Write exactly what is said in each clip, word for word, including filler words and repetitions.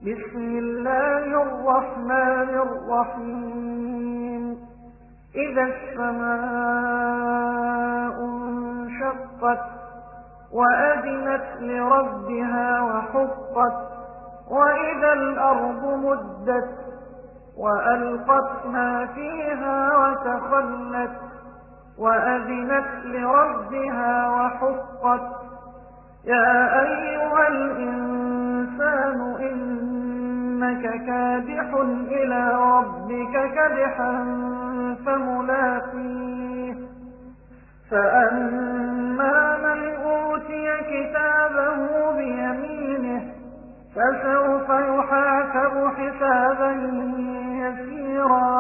بسم الله الرحمن الرحيم إذا السماء انشقت وأذنت لربها وحقت وإذا الأرض مدت وألقت ما فيها وتخلت وأذنت لربها وحقت يا أيها الإنسان إنك كادح إلى ربك كدحا فملاقيه فأما من أوتي كتابه بيمينه فسوف يحاسب حسابا يسيرا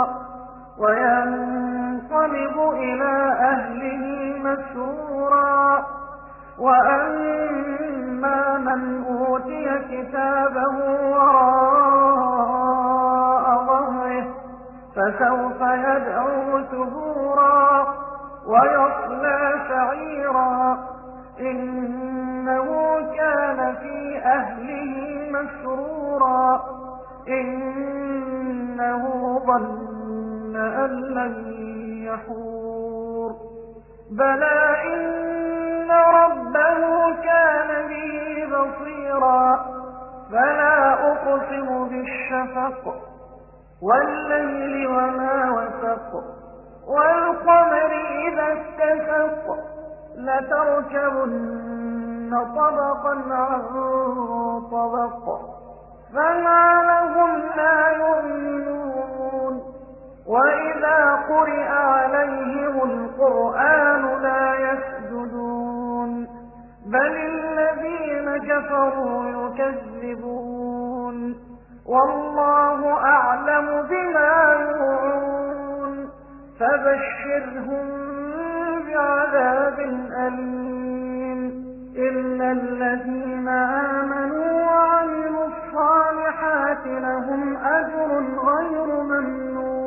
وينقلب إلى أهله مسرورا وأما من أوتي كتابه وراء ظهره فسوف يدعو ثبورا ويصلى سعيرا إنه كان في أهله مسرورا إنه ظن أن لن يحور بلى إن ربه كان به بصيرا فلا أقسم بالشفق والليل وما وسق والقمر إذا اتسق لتركبن طبقا عن طبق فما لهم لا يؤمنون وإذا قرئ عليهم القرآن لا يسجدون بل الذين كفروا يكذبون والله أعلم بما يوعون فبشرهم بعذاب أليم إلا الذين آمنوا وعملوا الصالحات لهم أجر غير ممنون